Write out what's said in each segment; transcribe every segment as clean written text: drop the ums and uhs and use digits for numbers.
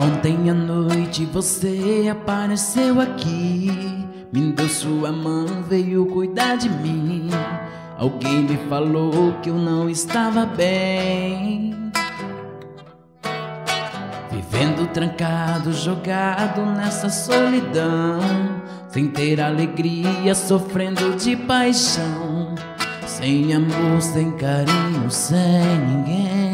Ontem à noite você apareceu aqui, me deu sua mão, veio cuidar de mim. Alguém me falou que eu não estava bem, vivendo trancado, jogado nessa solidão, sem ter alegria, sofrendo de paixão, sem amor, sem carinho, sem ninguém.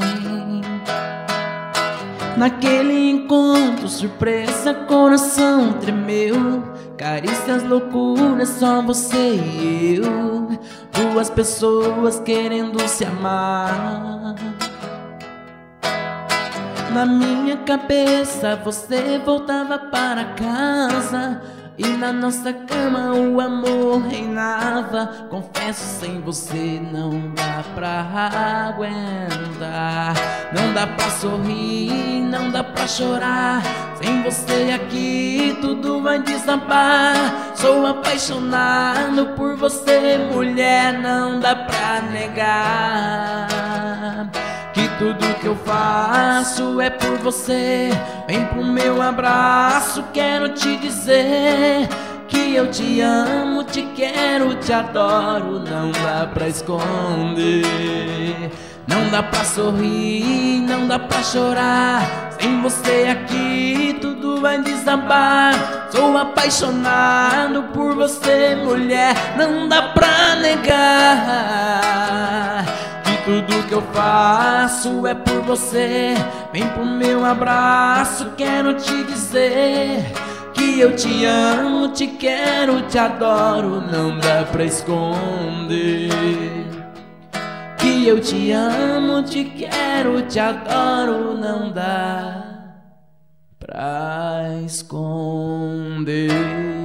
Naquele encontro, surpresa, coração tremeu, carícias, loucuras, só você e eu, duas pessoas querendo se amar. Na minha cabeça você voltava para casa, e na nossa cama o amor reinava. Confesso, sem você não dá pra aguentar, não dá pra sorrir, não dá pra chorar. Sem você aqui tudo vai desabar. Sou apaixonado por você, mulher, não dá pra negar que tudo que eu faço é por você. Vem pro meu abraço, quero te dizer que eu te amo, te quero, te adoro. Não dá pra esconder, não dá pra sorrir, não dá pra chorar. Sem você aqui tudo vai desabar. Sou apaixonado por você, mulher, não dá pra negar que tudo que eu faço é por você. Vem pro meu abraço, quero te dizer que eu te amo, te quero, te adoro. Não dá pra esconder que eu te amo, te quero, te adoro. Não dá pra esconder.